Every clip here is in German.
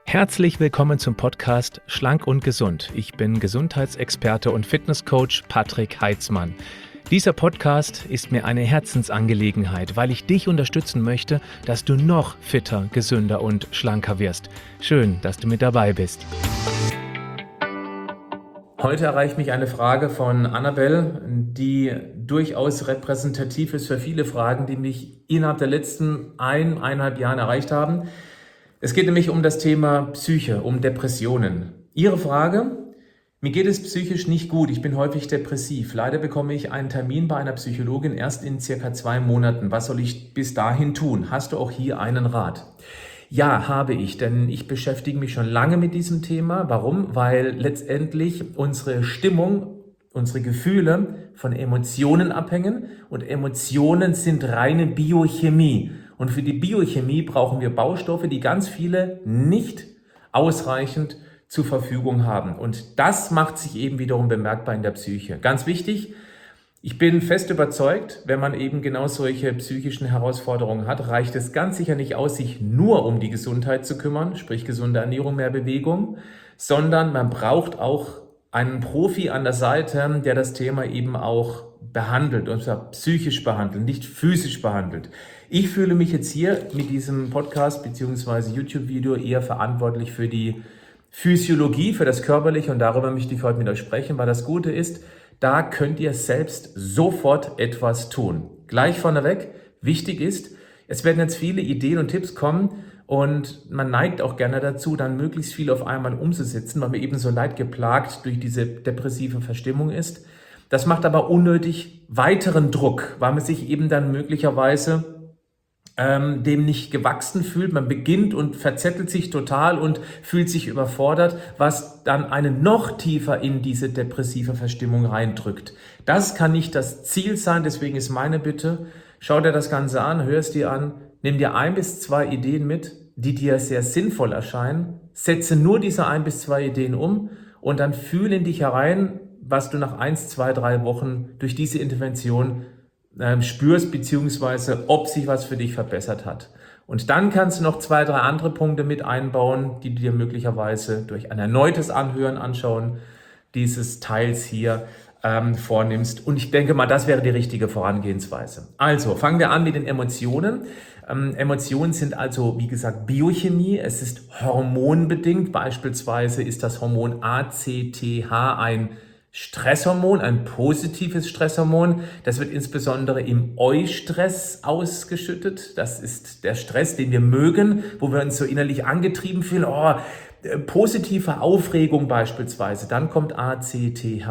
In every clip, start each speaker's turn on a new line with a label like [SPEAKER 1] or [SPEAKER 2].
[SPEAKER 1] Herzlich willkommen zum Podcast Schlank und Gesund. Ich bin Gesundheitsexperte und Fitnesscoach Patrick Heitzmann. Dieser Podcast ist mir eine Herzensangelegenheit, weil ich dich unterstützen möchte, dass du noch fitter, gesünder und schlanker wirst. Schön, dass du mit dabei bist. Heute erreicht mich eine Frage von Annabelle, die durchaus repräsentativ ist für viele Fragen, die mich innerhalb der letzten 1,5 Jahren erreicht haben. Es geht nämlich um das Thema Psyche, um Depressionen. Ihre Frage: Mir geht es psychisch nicht gut, ich bin häufig depressiv. Leider bekomme ich einen Termin bei einer Psychologin erst in circa 2 Monaten. Was soll ich bis dahin tun? Hast du auch hier einen Rat? Ja, habe ich, denn ich beschäftige mich schon lange mit diesem Thema. Warum? Weil letztendlich unsere Stimmung, unsere Gefühle von Emotionen abhängen und Emotionen sind reine Biochemie. Und für die Biochemie brauchen wir Baustoffe, die ganz viele nicht ausreichend zur Verfügung haben. Und das macht sich eben wiederum bemerkbar in der Psyche. Ganz wichtig, ich bin fest überzeugt, wenn man eben genau solche psychischen Herausforderungen hat, reicht es ganz sicher nicht aus, sich nur um die Gesundheit zu kümmern, sprich gesunde Ernährung, mehr Bewegung, sondern man braucht auch einen Profi an der Seite, der das Thema eben auch behandelt, und zwar psychisch behandelt, nicht physisch behandelt. Ich fühle mich jetzt hier mit diesem Podcast bzw. YouTube-Video eher verantwortlich für die Physiologie, für das Körperliche, und darüber möchte ich heute mit euch sprechen, weil das Gute ist, da könnt ihr selbst sofort etwas tun. Gleich vorneweg, wichtig ist, es werden jetzt viele Ideen und Tipps kommen und man neigt auch gerne dazu, dann möglichst viel auf einmal umzusetzen, weil man eben so leidgeplagt durch diese depressive Verstimmung ist. Das macht aber unnötig weiteren Druck, weil man sich eben dann möglicherweise dem nicht gewachsen fühlt. Man beginnt und verzettelt sich total und fühlt sich überfordert, was dann einen noch tiefer in diese depressive Verstimmung reindrückt. Das kann nicht das Ziel sein, deswegen ist meine Bitte, schau dir das Ganze an, hör es dir an, nimm dir 1 bis 2 Ideen mit, die dir sehr sinnvoll erscheinen, setze nur diese 1 bis 2 Ideen um und dann fühl in dich herein, was du nach 1, 2, 3 Wochen durch diese Intervention spürst, beziehungsweise ob sich was für dich verbessert hat. Und dann kannst du noch 2, 3 andere Punkte mit einbauen, die du dir möglicherweise durch ein erneutes Anschauen dieses Teils hier vornimmst. Und ich denke mal, das wäre die richtige Vorangehensweise. Also, fangen wir an mit den Emotionen. Emotionen sind also, wie gesagt, Biochemie. Es ist hormonbedingt. Beispielsweise ist das Hormon ACTH ein Stresshormon, ein positives Stresshormon. Das wird insbesondere im Eustress ausgeschüttet. Das ist der Stress, den wir mögen, wo wir uns so innerlich angetrieben fühlen. Positive Aufregung beispielsweise. Dann kommt ACTH.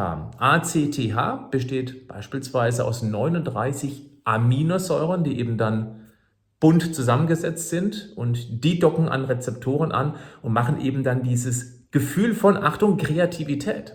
[SPEAKER 1] ACTH besteht beispielsweise aus 39 Aminosäuren, die eben dann bunt zusammengesetzt sind, und die docken an Rezeptoren an und machen eben dann dieses Gefühl von, Achtung, Kreativität.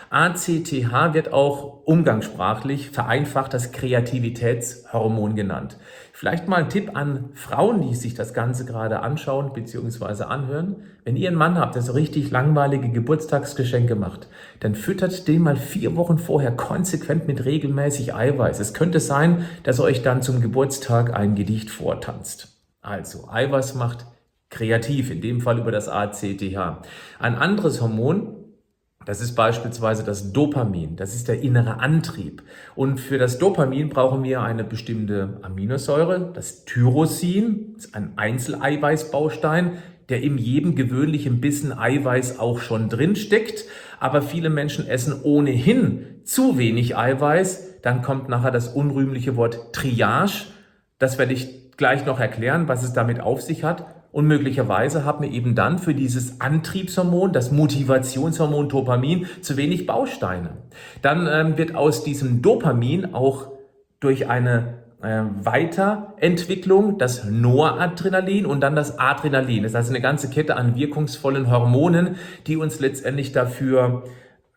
[SPEAKER 1] ACTH wird auch umgangssprachlich vereinfacht das Kreativitätshormon genannt. Vielleicht mal ein Tipp an Frauen, die sich das Ganze gerade anschauen bzw. anhören. Wenn ihr einen Mann habt, der so richtig langweilige Geburtstagsgeschenke macht, dann füttert den mal 4 Wochen vorher konsequent mit regelmäßig Eiweiß. Es könnte sein, dass er euch dann zum Geburtstag ein Gedicht vortanzt. Also, Eiweiß macht kreativ, in dem Fall über das ACTH. Ein anderes Hormon, das ist beispielsweise das Dopamin. Das ist der innere Antrieb. Und für das Dopamin brauchen wir eine bestimmte Aminosäure, das Tyrosin, das ist ein Einzeleiweißbaustein, der in jedem gewöhnlichen Bissen Eiweiß auch schon drin steckt. Aber viele Menschen essen ohnehin zu wenig Eiweiß. Dann kommt nachher das unrühmliche Wort Triage. Das werde ich gleich noch erklären, was es damit auf sich hat. Und möglicherweise haben wir eben dann für dieses Antriebshormon, das Motivationshormon Dopamin, zu wenig Bausteine. Dann wird aus diesem Dopamin auch durch eine Weiterentwicklung das Noradrenalin und dann das Adrenalin. Das heißt eine ganze Kette an wirkungsvollen Hormonen, die uns letztendlich dafür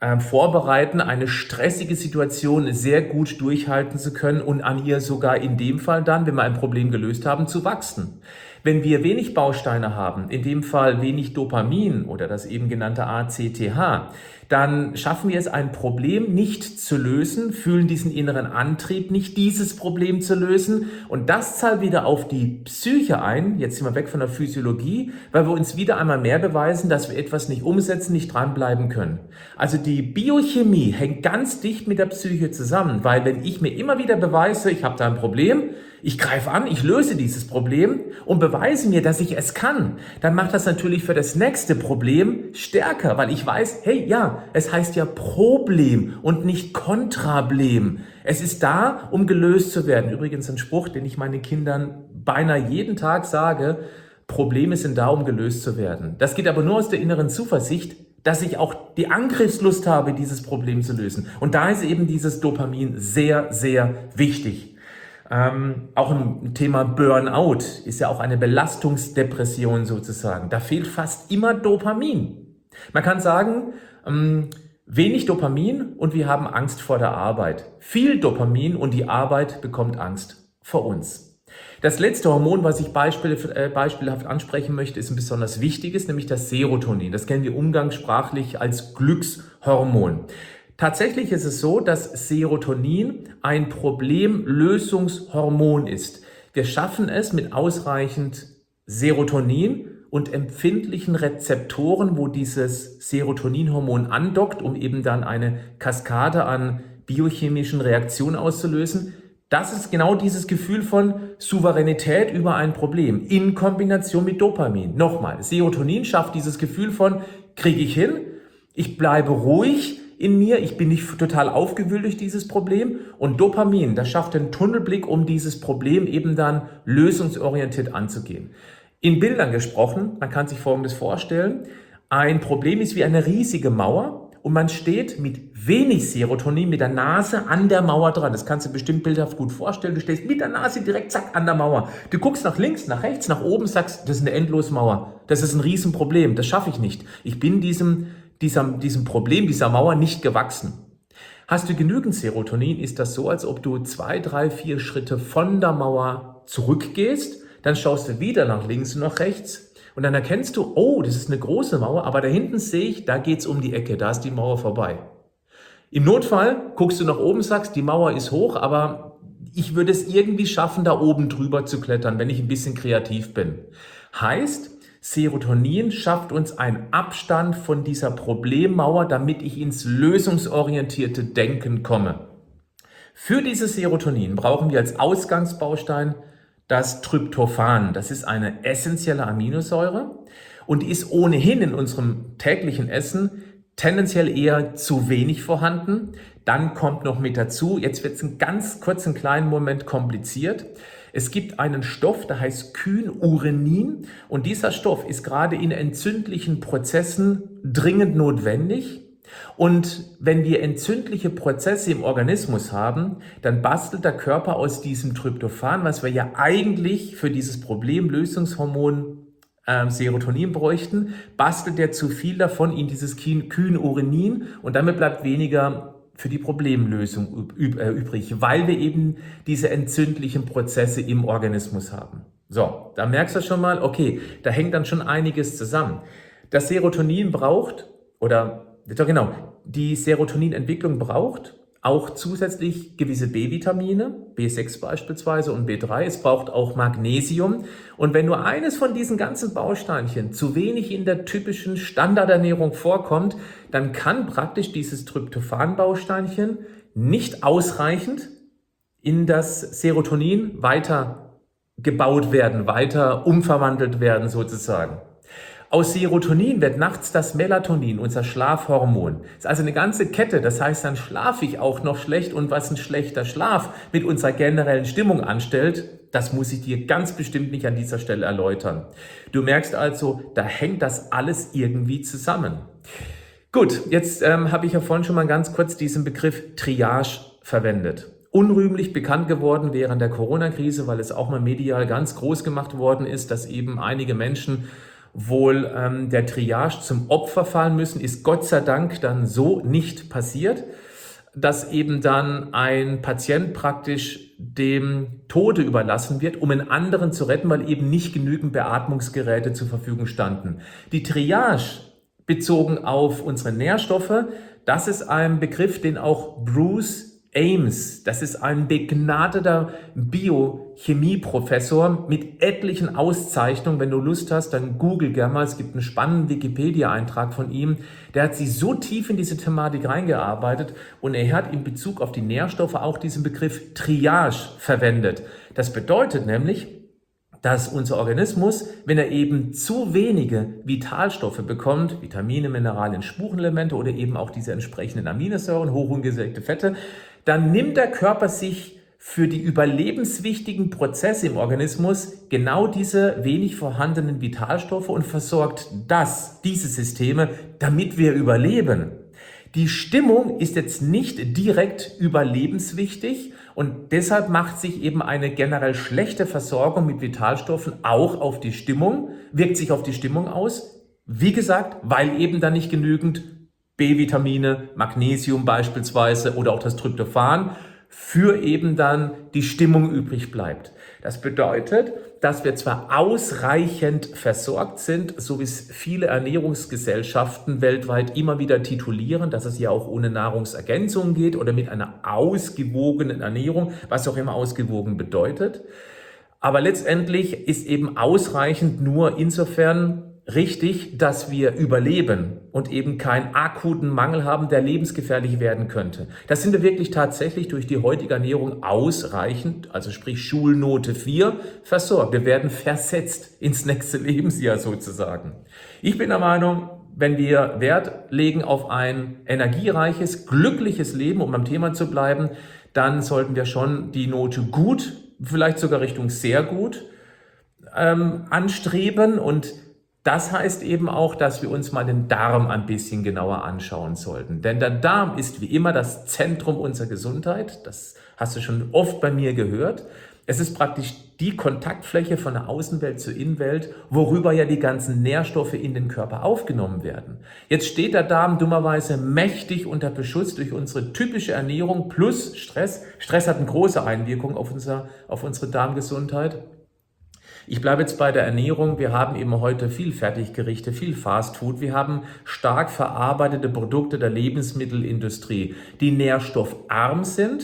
[SPEAKER 1] vorbereiten, eine stressige Situation sehr gut durchhalten zu können und an ihr sogar in dem Fall dann, wenn wir ein Problem gelöst haben, zu wachsen. Wenn wir wenig Bausteine haben, in dem Fall wenig Dopamin oder das eben genannte ACTH, dann schaffen wir es, ein Problem nicht zu lösen, fühlen diesen inneren Antrieb nicht, dieses Problem zu lösen, und das zahlt wieder auf die Psyche ein. Jetzt sind wir weg von der Physiologie, weil wir uns wieder einmal mehr beweisen, dass wir etwas nicht umsetzen, nicht dranbleiben können. Also die Biochemie hängt ganz dicht mit der Psyche zusammen, weil wenn ich mir immer wieder beweise, ich habe da ein Problem, ich greife an, ich löse dieses Problem und beweise mir, dass ich es kann, dann macht das natürlich für das nächste Problem stärker, weil ich weiß, hey, ja, es heißt ja Problem und nicht Kontrablem. Es ist da, um gelöst zu werden. Übrigens ein Spruch, den ich meinen Kindern beinahe jeden Tag sage: Probleme sind da, um gelöst zu werden. Das geht aber nur aus der inneren Zuversicht, dass ich auch die Angriffslust habe, dieses Problem zu lösen. Und da ist eben dieses Dopamin sehr, sehr wichtig. Auch im Thema Burnout ist ja auch eine Belastungsdepression sozusagen. Da fehlt fast immer Dopamin. Man kann sagen, wenig Dopamin und wir haben Angst vor der Arbeit. Viel Dopamin und die Arbeit bekommt Angst vor uns. Das letzte Hormon, was ich beispielhaft ansprechen möchte, ist ein besonders wichtiges, nämlich das Serotonin. Das kennen wir umgangssprachlich als Glückshormon. Tatsächlich ist es so, dass Serotonin ein Problemlösungshormon ist. Wir schaffen es mit ausreichend Serotonin und empfindlichen Rezeptoren, wo dieses Serotoninhormon andockt, um eben dann eine Kaskade an biochemischen Reaktionen auszulösen. Das ist genau dieses Gefühl von Souveränität über ein Problem in Kombination mit Dopamin. Nochmal, Serotonin schafft dieses Gefühl von, kriege ich hin, ich bleibe ruhig in mir, ich bin nicht total aufgewühlt durch dieses Problem, und Dopamin, das schafft den Tunnelblick, um dieses Problem eben dann lösungsorientiert anzugehen. In Bildern gesprochen, man kann sich Folgendes vorstellen: Ein Problem ist wie eine riesige Mauer und man steht mit wenig Serotonin mit der Nase an der Mauer dran. Das kannst du bestimmt bildhaft gut vorstellen. Du stehst mit der Nase direkt zack an der Mauer. Du guckst nach links, nach rechts, nach oben, sagst, das ist eine Endlosmauer. Das ist ein Riesenproblem, das schaffe ich nicht. Ich bin diesem Problem, dieser Mauer nicht gewachsen. Hast du genügend Serotonin, ist das so, als ob du 2, 3, 4 Schritte von der Mauer zurückgehst, dann schaust du wieder nach links und nach rechts und dann erkennst du, oh, das ist eine große Mauer, aber da hinten sehe ich, da geht's um die Ecke, da ist die Mauer vorbei. Im Notfall guckst du nach oben, sagst, die Mauer ist hoch, aber ich würde es irgendwie schaffen, da oben drüber zu klettern, wenn ich ein bisschen kreativ bin. Heißt, Serotonin schafft uns einen Abstand von dieser Problemmauer, damit ich ins lösungsorientierte Denken komme. Für dieses Serotonin brauchen wir als Ausgangsbaustein das Tryptophan. Das ist eine essentielle Aminosäure und die ist ohnehin in unserem täglichen Essen tendenziell eher zu wenig vorhanden. Dann kommt noch mit dazu, jetzt wird es einen ganz kurzen kleinen Moment kompliziert. Es gibt einen Stoff, der heißt Kynurenin, und dieser Stoff ist gerade in entzündlichen Prozessen dringend notwendig. Und wenn wir entzündliche Prozesse im Organismus haben, dann bastelt der Körper aus diesem Tryptophan, was wir ja eigentlich für dieses Problemlösungshormon Serotonin bräuchten, bastelt er zu viel davon in dieses Kynurenin und damit bleibt weniger für die Problemlösung übrig, weil wir eben diese entzündlichen Prozesse im Organismus haben. So, da merkst du schon mal, okay, da hängt dann schon einiges zusammen. Das Serotonin braucht, die Serotoninentwicklung braucht auch zusätzlich gewisse B-Vitamine, B6 beispielsweise und B3. Es braucht auch Magnesium. Und wenn nur eines von diesen ganzen Bausteinchen zu wenig in der typischen Standardernährung vorkommt, dann kann praktisch dieses Tryptophan-Bausteinchen nicht ausreichend in das Serotonin weiter gebaut werden, weiter umverwandelt werden sozusagen. Aus Serotonin wird nachts das Melatonin, unser Schlafhormon. Das ist also eine ganze Kette, das heißt, dann schlafe ich auch noch schlecht, und was ein schlechter Schlaf mit unserer generellen Stimmung anstellt, das muss ich dir ganz bestimmt nicht an dieser Stelle erläutern. Du merkst also, da hängt das alles irgendwie zusammen. Gut, jetzt habe ich ja vorhin schon mal ganz kurz diesen Begriff Triage verwendet. Unrühmlich bekannt geworden während der Corona-Krise, weil es auch mal medial ganz groß gemacht worden ist, dass eben einige Menschen wohl der Triage zum Opfer fallen müssen, ist Gott sei Dank dann so nicht passiert, dass eben dann ein Patient praktisch dem Tode überlassen wird, um einen anderen zu retten, weil eben nicht genügend Beatmungsgeräte zur Verfügung standen. Die Triage bezogen auf unsere Nährstoffe, das ist ein Begriff, den auch Bruce Ames, das ist ein begnadeter Biochemieprofessor mit etlichen Auszeichnungen. Wenn du Lust hast, dann google gerne mal, es gibt einen spannenden Wikipedia-Eintrag von ihm. Der hat sich so tief in diese Thematik reingearbeitet und er hat in Bezug auf die Nährstoffe auch diesen Begriff Triage verwendet. Das bedeutet nämlich, dass unser Organismus, wenn er eben zu wenige Vitalstoffe bekommt, Vitamine, Mineralien, Spurenelemente oder eben auch diese entsprechenden Aminosäuren, hochungesättigte Fette, dann nimmt der Körper sich für die überlebenswichtigen Prozesse im Organismus genau diese wenig vorhandenen Vitalstoffe und versorgt diese Systeme, damit wir überleben. Die Stimmung ist jetzt nicht direkt überlebenswichtig und deshalb macht sich eben eine generell schlechte Versorgung mit Vitalstoffen auch auf die Stimmung, wirkt sich auf die Stimmung aus. Wie gesagt, weil eben dann nicht genügend B-Vitamine, Magnesium beispielsweise oder auch das Tryptophan für eben dann die Stimmung übrig bleibt. Das bedeutet, dass wir zwar ausreichend versorgt sind, so wie es viele Ernährungsgesellschaften weltweit immer wieder titulieren, dass es ja auch ohne Nahrungsergänzung geht oder mit einer ausgewogenen Ernährung, was auch immer ausgewogen bedeutet. Aber letztendlich ist eben ausreichend nur insofern richtig, dass wir überleben und eben keinen akuten Mangel haben, der lebensgefährlich werden könnte. Das sind wir wirklich tatsächlich durch die heutige Ernährung ausreichend, also sprich Schulnote 4, versorgt. Wir werden versetzt ins nächste Lebensjahr sozusagen. Ich bin der Meinung, wenn wir Wert legen auf ein energiereiches, glückliches Leben, um beim Thema zu bleiben, dann sollten wir schon die Note gut, vielleicht sogar Richtung sehr gut anstreben und das heißt eben auch, dass wir uns mal den Darm ein bisschen genauer anschauen sollten. Denn der Darm ist wie immer das Zentrum unserer Gesundheit. Das hast du schon oft bei mir gehört. Es ist praktisch die Kontaktfläche von der Außenwelt zur Innenwelt, worüber ja die ganzen Nährstoffe in den Körper aufgenommen werden. Jetzt steht der Darm dummerweise mächtig unter Beschuss durch unsere typische Ernährung plus Stress. Stress hat eine große Einwirkung auf unsere Darmgesundheit. Ich bleibe jetzt bei der Ernährung. Wir haben eben heute viel Fertiggerichte, viel Fastfood. Wir haben stark verarbeitete Produkte der Lebensmittelindustrie, die nährstoffarm sind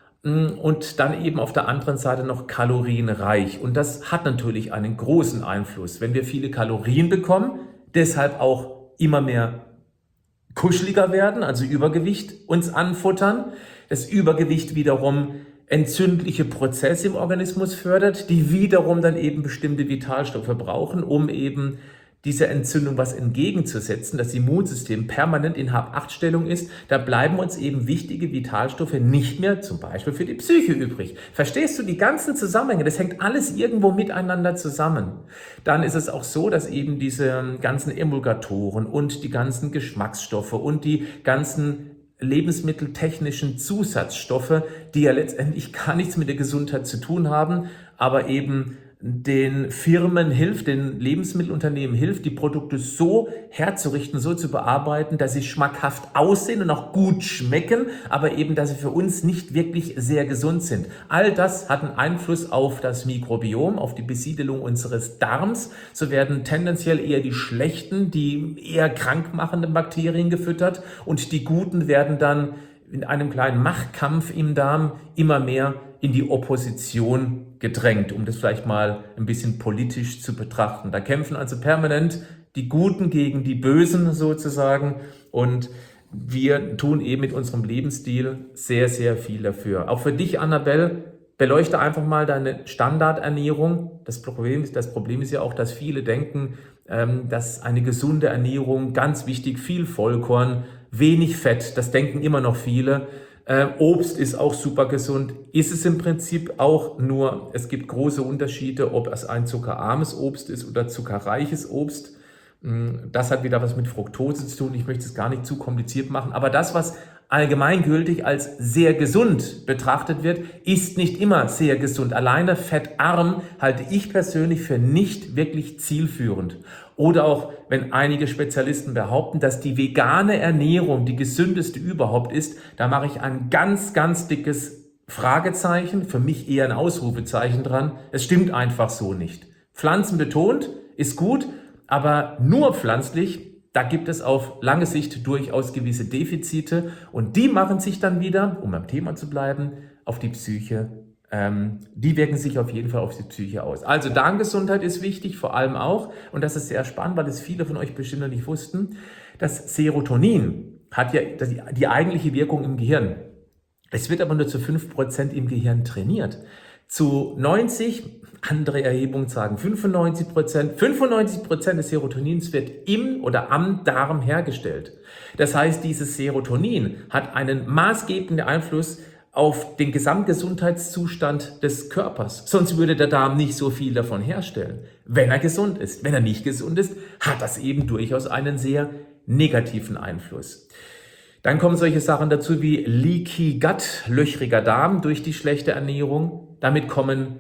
[SPEAKER 1] und dann eben auf der anderen Seite noch kalorienreich. Und das hat natürlich einen großen Einfluss. Wenn wir viele Kalorien bekommen, deshalb auch immer mehr kuscheliger werden, also Übergewicht uns anfuttern, das Übergewicht wiederum entzündliche Prozesse im Organismus fördert, die wiederum dann eben bestimmte Vitalstoffe brauchen, um eben dieser Entzündung was entgegenzusetzen. Das Immunsystem permanent in Hab-Acht-Stellung ist, da bleiben uns eben wichtige Vitalstoffe nicht mehr, zum Beispiel für die Psyche übrig. Verstehst du die ganzen Zusammenhänge? Das hängt alles irgendwo miteinander zusammen. Dann ist es auch so, dass eben diese ganzen Emulgatoren und die ganzen Geschmacksstoffe und die ganzen lebensmitteltechnischen Zusatzstoffe, die ja letztendlich gar nichts mit der Gesundheit zu tun haben, aber eben den Firmen hilft, den Lebensmittelunternehmen hilft, die Produkte so herzurichten, so zu bearbeiten, dass sie schmackhaft aussehen und auch gut schmecken, aber eben, dass sie für uns nicht wirklich sehr gesund sind. All das hat einen Einfluss auf das Mikrobiom, auf die Besiedelung unseres Darms. So werden tendenziell eher die schlechten, die eher krankmachenden Bakterien gefüttert und die guten werden dann in einem kleinen Machtkampf im Darm immer mehr in die Opposition gedrängt, um das vielleicht mal ein bisschen politisch zu betrachten. Da kämpfen also permanent die Guten gegen die Bösen sozusagen und wir tun eben mit unserem Lebensstil sehr, sehr viel dafür. Auch für dich, Annabelle, beleuchte einfach mal deine Standardernährung. Das Problem ist ja auch, dass viele denken, dass eine gesunde Ernährung, ganz wichtig, viel Vollkorn, wenig Fett, das denken immer noch viele. Obst ist auch super gesund, ist es im Prinzip auch, nur es gibt große Unterschiede, ob es ein zuckerarmes Obst ist oder zuckerreiches Obst. Das hat wieder was mit Fructose zu tun, ich möchte es gar nicht zu kompliziert machen, aber das, was allgemeingültig als sehr gesund betrachtet wird, ist nicht immer sehr gesund. Alleine fettarm halte ich persönlich für nicht wirklich zielführend. Oder auch, wenn einige Spezialisten behaupten, dass die vegane Ernährung die gesündeste überhaupt ist, da mache ich ein ganz, ganz dickes Fragezeichen, für mich eher ein Ausrufezeichen dran. Es stimmt einfach so nicht. Pflanzenbetont ist gut, aber nur pflanzlich, da gibt es auf lange Sicht durchaus gewisse Defizite und die machen sich dann wieder, um am Thema zu bleiben, auf die Psyche. Die wirken sich auf jeden Fall auf die Psyche aus. Also Darmgesundheit ist wichtig, vor allem auch, und das ist sehr spannend, weil es viele von euch bestimmt noch nicht wussten, das Serotonin hat ja die eigentliche Wirkung im Gehirn. Es wird aber nur zu 5% im Gehirn trainiert. Zu 90%, andere Erhebungen sagen 95% des Serotonins wird im oder am Darm hergestellt. Das heißt, dieses Serotonin hat einen maßgebenden Einfluss auf den Gesamtgesundheitszustand des Körpers. Sonst würde der Darm nicht so viel davon herstellen, wenn er gesund ist. Wenn er nicht gesund ist, hat das eben durchaus einen sehr negativen Einfluss. Dann kommen solche Sachen dazu wie Leaky Gut, löchriger Darm durch die schlechte Ernährung. Damit kommen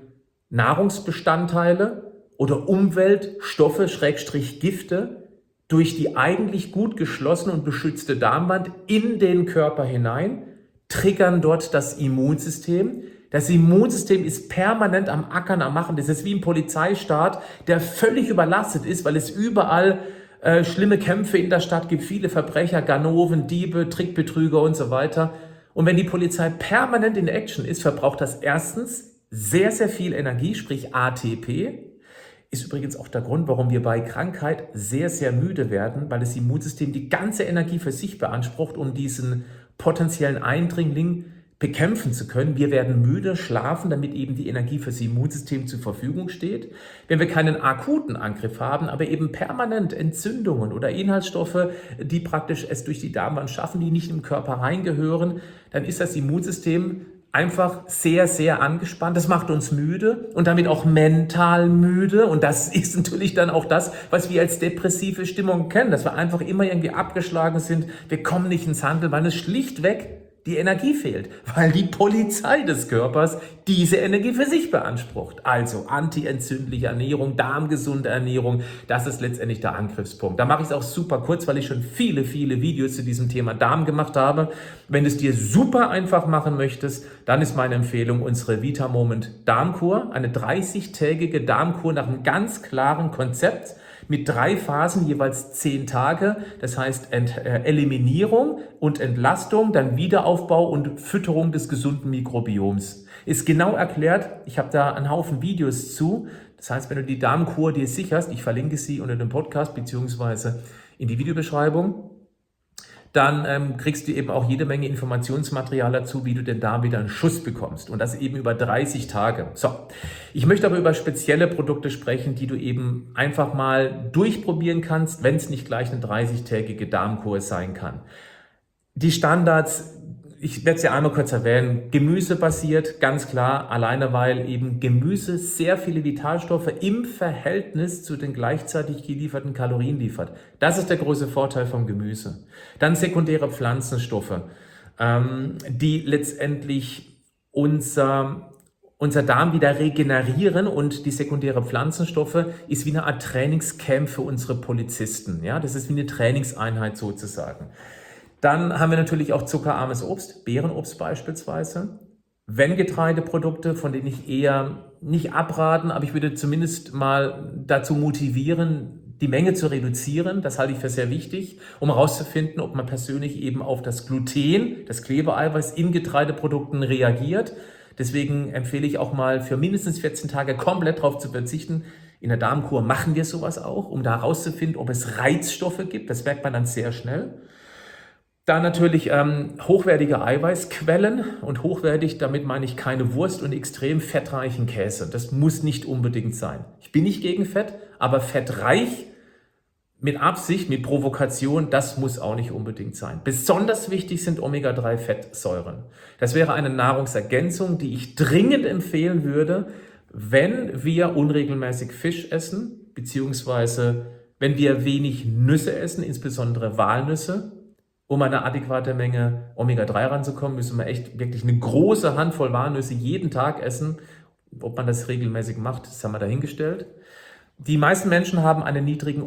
[SPEAKER 1] Nahrungsbestandteile oder Umweltstoffe, Gifte durch die eigentlich gut geschlossene und beschützte Darmwand in den Körper hinein, triggern dort das Immunsystem. Das Immunsystem ist permanent am Ackern, am Machen. Das ist wie ein Polizeistaat, der völlig überlastet ist, weil es überall schlimme Kämpfe in der Stadt gibt, viele Verbrecher, Ganoven, Diebe, Trickbetrüger und so weiter. Und wenn die Polizei permanent in Action ist, verbraucht das erstens sehr, sehr viel Energie, sprich ATP. Ist übrigens auch der Grund, warum wir bei Krankheit sehr, sehr müde werden, weil das Immunsystem die ganze Energie für sich beansprucht, um diesen potenziellen Eindringling bekämpfen zu können. Wir werden müde, schlafen, damit eben die Energie fürs Immunsystem zur Verfügung steht. Wenn wir keinen akuten Angriff haben, aber eben permanent Entzündungen oder Inhaltsstoffe, die praktisch es durch die Darmwand schaffen, die nicht im Körper reingehören, dann ist das Immunsystem einfach sehr, sehr angespannt. Das macht uns müde und damit auch mental müde. Und das ist natürlich dann auch das, was wir als depressive Stimmung kennen, dass wir einfach immer irgendwie abgeschlagen sind. Wir kommen nicht ins Handeln, weil es schlichtweg die Energie fehlt, weil die Polizei des Körpers diese Energie für sich beansprucht. Also antientzündliche Ernährung, darmgesunde Ernährung, das ist letztendlich der Angriffspunkt. Da mache ich es auch super kurz, weil ich schon viele, viele Videos zu diesem Thema Darm gemacht habe. Wenn du es dir super einfach machen möchtest, dann ist meine Empfehlung unsere Vita Moment Darmkur, eine 30-tägige Darmkur nach einem ganz klaren Konzept, mit 3 Phasen, jeweils 10 Tage. Das heißt Eliminierung und Entlastung, dann Wiederaufbau und Fütterung des gesunden Mikrobioms. Ist genau erklärt. Ich habe da einen Haufen Videos zu. Das heißt, wenn du die Darmkur dir sicherst, ich verlinke sie unter dem Podcast bzw. in die Videobeschreibung, dann kriegst du eben auch jede Menge Informationsmaterial dazu, wie du den Darm wieder in Schuss bekommst. Und das eben über 30 Tage. So, ich möchte aber über spezielle Produkte sprechen, die du eben einfach mal durchprobieren kannst, wenn es nicht gleich eine 30-tägige Darmkur sein kann. Die Standards, ich werde es ja einmal kurz erwähnen, gemüsebasiert, ganz klar, alleine weil eben Gemüse sehr viele Vitalstoffe im Verhältnis zu den gleichzeitig gelieferten Kalorien liefert. Das ist der große Vorteil vom Gemüse. Dann sekundäre Pflanzenstoffe, die letztendlich unser Darm wieder regenerieren, und die sekundäre Pflanzenstoffe ist wie eine Art Trainingscamp für unsere Polizisten. Ja, das ist wie eine Trainingseinheit sozusagen. Dann haben wir natürlich auch zuckerarmes Obst, Beerenobst beispielsweise. Wenn Getreideprodukte, von denen ich eher nicht abraten, aber ich würde zumindest mal dazu motivieren, die Menge zu reduzieren. Das halte ich für sehr wichtig, um herauszufinden, ob man persönlich eben auf das Gluten, das Klebeeiweiß in Getreideprodukten reagiert. Deswegen empfehle ich auch mal für mindestens 14 Tage komplett darauf zu verzichten. In der Darmkur machen wir sowas auch, um da herauszufinden, ob es Reizstoffe gibt. Das merkt man dann sehr schnell. Dann natürlich hochwertige Eiweißquellen, und hochwertig, damit meine ich keine Wurst und extrem fettreichen Käse. Das muss nicht unbedingt sein. Ich bin nicht gegen Fett, aber fettreich mit Absicht, mit Provokation, das muss auch nicht unbedingt sein. Besonders wichtig sind Omega-3-Fettsäuren. Das wäre eine Nahrungsergänzung, die ich dringend empfehlen würde, wenn wir unregelmäßig Fisch essen, beziehungsweise wenn wir wenig Nüsse essen, insbesondere Walnüsse, Um eine adäquate Menge Omega-3 ranzukommen, müssen wir echt wirklich eine große Handvoll Walnüsse jeden Tag essen. Ob man das regelmäßig macht, das haben wir dahingestellt. Die meisten Menschen haben einen niedrigen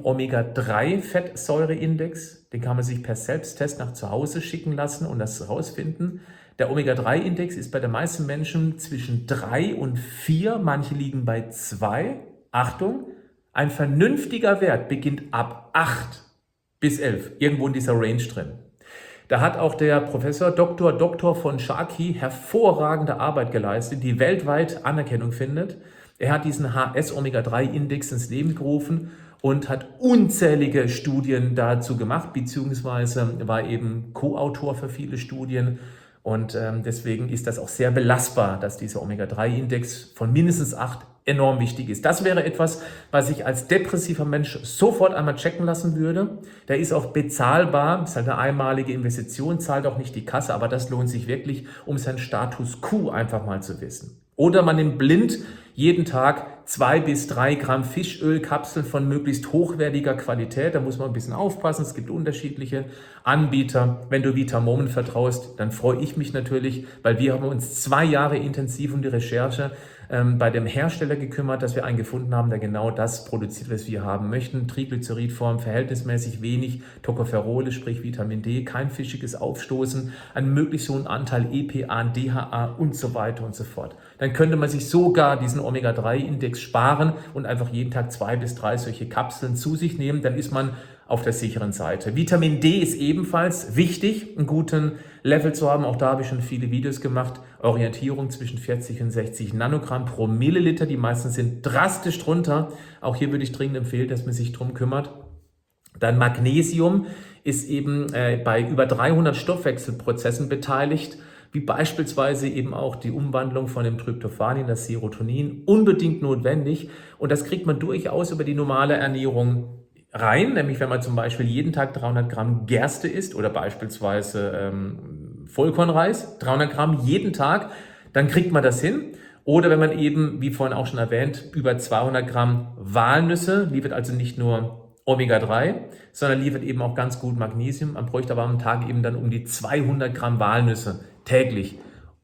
[SPEAKER 1] Omega-3-Fettsäureindex. Den kann man sich per Selbsttest nach zu Hause schicken lassen und das herausfinden. Der Omega-3-Index ist bei den meisten Menschen zwischen 3 und 4, manche liegen bei 2. Achtung, ein vernünftiger Wert beginnt ab 8 bis 11, irgendwo in dieser Range drin. Da hat auch der Professor Dr. von Sharkey hervorragende Arbeit geleistet, die weltweit Anerkennung findet. Er hat diesen HS-Omega-3-Index ins Leben gerufen und hat unzählige Studien dazu gemacht, beziehungsweise war eben Co-Autor für viele Studien. Und deswegen ist das auch sehr belastbar, dass dieser Omega-3-Index von mindestens 8 enorm wichtig ist. Das wäre etwas, was ich als depressiver Mensch sofort einmal checken lassen würde. Der ist auch bezahlbar, ist halt eine einmalige Investition, zahlt auch nicht die Kasse, aber das lohnt sich wirklich, um seinen Status quo einfach mal zu wissen. Oder man nimmt blind jeden Tag 2 bis 3 Gramm Fischölkapseln von möglichst hochwertiger Qualität. Da muss man ein bisschen aufpassen. Es gibt unterschiedliche Anbieter. Wenn du Vitamomen vertraust, dann freue ich mich natürlich, weil wir haben uns 2 Jahre intensiv um die Recherche bei dem Hersteller gekümmert, dass wir einen gefunden haben, der genau das produziert, was wir haben möchten. Triglyceridform, verhältnismäßig wenig Tocopherole, sprich Vitamin D, kein fischiges Aufstoßen, einen möglichst hohen Anteil EPA, DHA und so weiter und so fort. Dann könnte man sich sogar diesen Omega-3-Index sparen und einfach jeden Tag 2 bis 3 solche Kapseln zu sich nehmen. Dann ist man auf der sicheren Seite. Vitamin D ist ebenfalls wichtig, einen guten Level zu haben. Auch da habe ich schon viele Videos gemacht. Orientierung zwischen 40 und 60 Nanogramm pro Milliliter. Die meisten sind drastisch drunter. Auch hier würde ich dringend empfehlen, dass man sich drum kümmert. Dann Magnesium ist eben bei über 300 Stoffwechselprozessen beteiligt, wie beispielsweise eben auch die Umwandlung von dem Tryptophan in das Serotonin, unbedingt notwendig. Und das kriegt man durchaus über die normale Ernährung rein, nämlich wenn man zum Beispiel jeden Tag 300 Gramm Gerste isst oder beispielsweise Vollkornreis, 300 Gramm jeden Tag, dann kriegt man das hin. Oder wenn man eben, wie vorhin auch schon erwähnt, über 200 Gramm Walnüsse, liefert also nicht nur Omega-3, sondern liefert eben auch ganz gut Magnesium. Man bräuchte aber am Tag eben dann um die 200 Gramm Walnüsse täglich,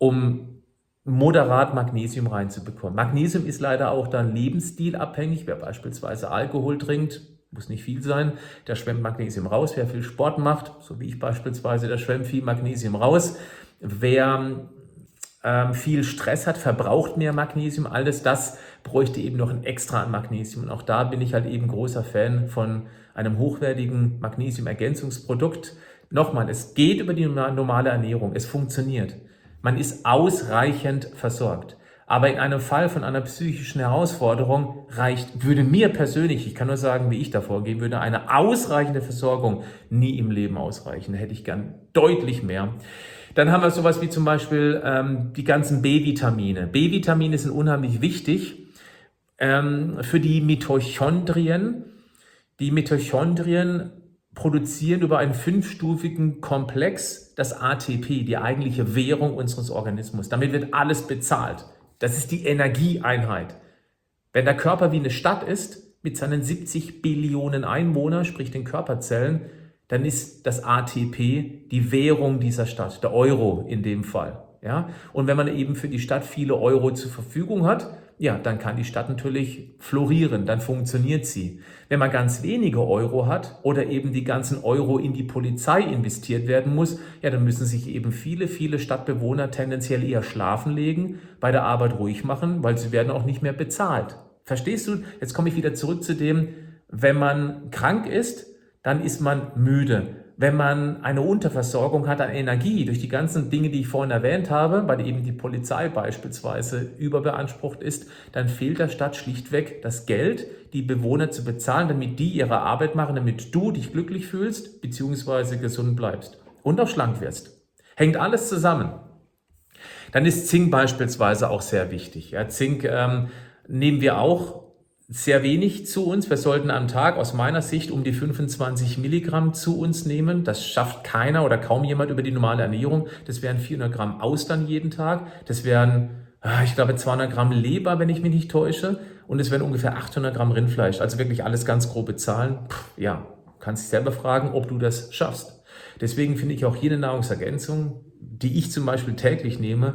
[SPEAKER 1] um moderat Magnesium reinzubekommen. Magnesium ist leider auch dann lebensstilabhängig. Wer beispielsweise Alkohol trinkt, muss nicht viel sein, der schwemmt Magnesium raus. Wer viel Sport macht, so wie ich beispielsweise, der schwemmt viel Magnesium raus. Wer viel Stress hat, verbraucht mehr Magnesium. Alles das bräuchte eben noch ein Extra an Magnesium. Und auch da bin ich halt eben großer Fan von einem hochwertigen Magnesium-Ergänzungsprodukt. Nochmal, es geht über die normale Ernährung. Es funktioniert. Man ist ausreichend versorgt. Aber in einem Fall von einer psychischen Herausforderung würde mir persönlich, ich kann nur sagen, wie ich da vorgehen würde, eine ausreichende Versorgung nie im Leben ausreichen. Da hätte ich gern deutlich mehr. Dann haben wir sowas wie zum Beispiel die ganzen B-Vitamine. B-Vitamine sind unheimlich wichtig für die Mitochondrien. Die Mitochondrien produzieren über einen 5-stufigen Komplex das ATP, die eigentliche Währung unseres Organismus. Damit wird alles bezahlt. Das ist die Energieeinheit. Wenn der Körper wie eine Stadt ist, mit seinen 70 Billionen Einwohnern, sprich den Körperzellen, dann ist das ATP die Währung dieser Stadt, der Euro in dem Fall. Ja? Und wenn man eben für die Stadt viele Euro zur Verfügung hat, ja, dann kann die Stadt natürlich florieren, dann funktioniert sie. Wenn man ganz wenige Euro hat oder eben die ganzen Euro in die Polizei investiert werden muss, ja, dann müssen sich eben viele Stadtbewohner tendenziell eher schlafen legen, bei der Arbeit ruhig machen, weil sie werden auch nicht mehr bezahlt. Verstehst du? Jetzt komme ich wieder zurück zu dem, wenn man krank ist, dann ist man müde. Wenn man eine Unterversorgung hat an Energie durch die ganzen Dinge, die ich vorhin erwähnt habe, weil eben die Polizei beispielsweise überbeansprucht ist, dann fehlt der Stadt schlichtweg das Geld, die Bewohner zu bezahlen, damit die ihre Arbeit machen, damit du dich glücklich fühlst bzw. gesund bleibst und auch schlank wirst. Hängt alles zusammen. Dann ist Zink beispielsweise auch sehr wichtig. Ja, Zink nehmen wir auch sehr wenig zu uns. Wir sollten am Tag aus meiner Sicht um die 25 Milligramm zu uns nehmen. Das schafft keiner oder kaum jemand über die normale Ernährung. Das wären 400 Gramm Austern jeden Tag. Das wären, ich glaube, 200 Gramm Leber, wenn ich mich nicht täusche. Und es wären ungefähr 800 Gramm Rindfleisch. Also wirklich alles ganz grobe Zahlen. Ja, kannst dich selber fragen, ob du das schaffst. Deswegen finde ich auch hier eine Nahrungsergänzung, die ich zum Beispiel täglich nehme,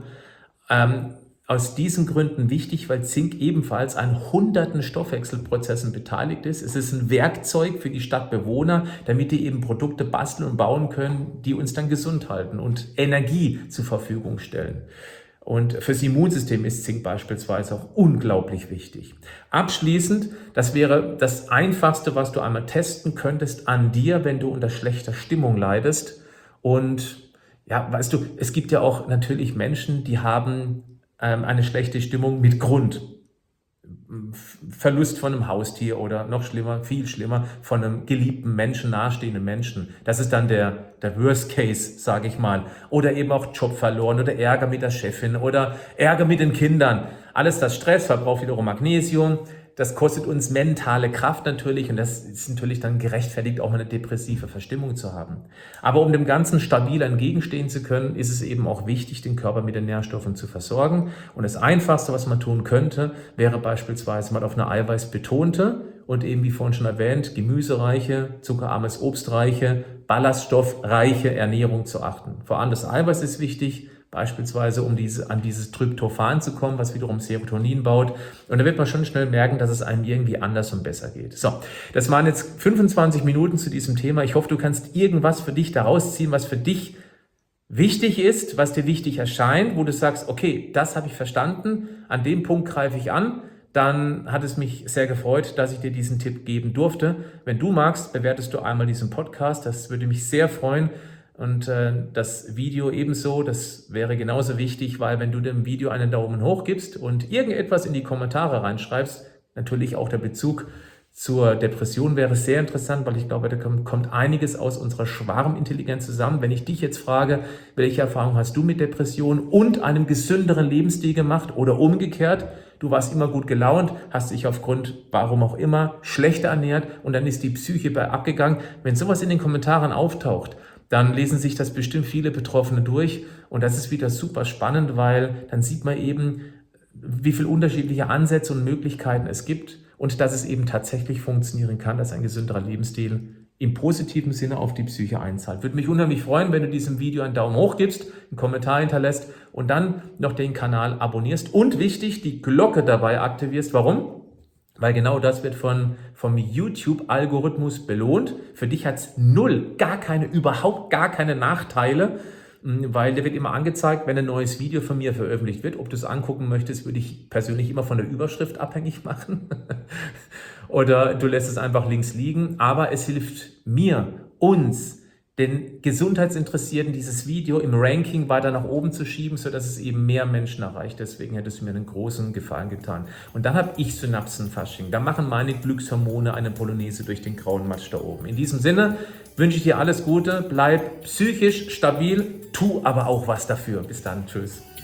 [SPEAKER 1] aus diesen Gründen wichtig, weil Zink ebenfalls an hunderten Stoffwechselprozessen beteiligt ist. Es ist ein Werkzeug für die Stadtbewohner, damit die eben Produkte basteln und bauen können, die uns dann gesund halten und Energie zur Verfügung stellen. Und fürs Immunsystem ist Zink beispielsweise auch unglaublich wichtig. Abschließend, das wäre das Einfachste, was du einmal testen könntest an dir, wenn du unter schlechter Stimmung leidest. Und ja, weißt du, es gibt ja auch natürlich Menschen, die haben eine schlechte Stimmung mit Grund. Verlust von einem Haustier oder noch schlimmer, viel schlimmer, von einem geliebten Menschen, nahestehenden Menschen. Das ist dann der Worst Case, sage ich mal. Oder eben auch Job verloren oder Ärger mit der Chefin oder Ärger mit den Kindern. Alles das Stress, verbraucht wiederum Magnesium. Das kostet uns mentale Kraft natürlich und das ist natürlich dann gerechtfertigt, auch eine depressive Verstimmung zu haben. Aber um dem Ganzen stabil entgegenstehen zu können, ist es eben auch wichtig, den Körper mit den Nährstoffen zu versorgen. Und das Einfachste, was man tun könnte, wäre beispielsweise mal auf eine eiweißbetonte und eben wie vorhin schon erwähnt, gemüsereiche, zuckerarmes Obstreiche, ballaststoffreiche Ernährung zu achten. Vor allem das Eiweiß ist wichtig, beispielsweise um an dieses Tryptophan zu kommen, was wiederum Serotonin baut. Und da wird man schon schnell merken, dass es einem irgendwie anders und besser geht. So, das waren jetzt 25 Minuten zu diesem Thema. Ich hoffe, du kannst irgendwas für dich daraus ziehen, was für dich wichtig ist, was dir wichtig erscheint, wo du sagst, okay, das habe ich verstanden, an dem Punkt greife ich an. Dann hat es mich sehr gefreut, dass ich dir diesen Tipp geben durfte. Wenn du magst, bewertest du einmal diesen Podcast. Das würde mich sehr freuen. Und das Video ebenso, das wäre genauso wichtig, weil wenn du dem Video einen Daumen hoch gibst und irgendetwas in die Kommentare reinschreibst, natürlich auch der Bezug zur Depression wäre sehr interessant, weil ich glaube, da kommt einiges aus unserer Schwarmintelligenz zusammen. Wenn ich dich jetzt frage, welche Erfahrung hast du mit Depression und einem gesünderen Lebensstil gemacht oder umgekehrt, du warst immer gut gelaunt, hast dich aufgrund, warum auch immer, schlechter ernährt und dann ist die Psyche abgegangen. Wenn sowas in den Kommentaren auftaucht, dann lesen sich das bestimmt viele Betroffene durch und das ist wieder super spannend, weil dann sieht man eben, wie viele unterschiedliche Ansätze und Möglichkeiten es gibt und dass es eben tatsächlich funktionieren kann, dass ein gesünderer Lebensstil im positiven Sinne auf die Psyche einzahlt. Würde mich unheimlich freuen, wenn du diesem Video einen Daumen hoch gibst, einen Kommentar hinterlässt und dann noch den Kanal abonnierst und wichtig, die Glocke dabei aktivierst. Warum? Weil genau das wird vom YouTube-Algorithmus belohnt. Für dich hat es überhaupt gar keine Nachteile, weil der wird immer angezeigt, wenn ein neues Video von mir veröffentlicht wird. Ob du es angucken möchtest, würde ich persönlich immer von der Überschrift abhängig machen. Oder du lässt es einfach links liegen. Aber es hilft mir, uns, den Gesundheitsinteressierten, dieses Video im Ranking weiter nach oben zu schieben, sodass es eben mehr Menschen erreicht. Deswegen hättest du mir einen großen Gefallen getan. Und dann habe ich Synapsenfasching. Da machen meine Glückshormone eine Polonaise durch den grauen Matsch da oben. In diesem Sinne wünsche ich dir alles Gute, bleib psychisch stabil, tu aber auch was dafür. Bis dann, tschüss.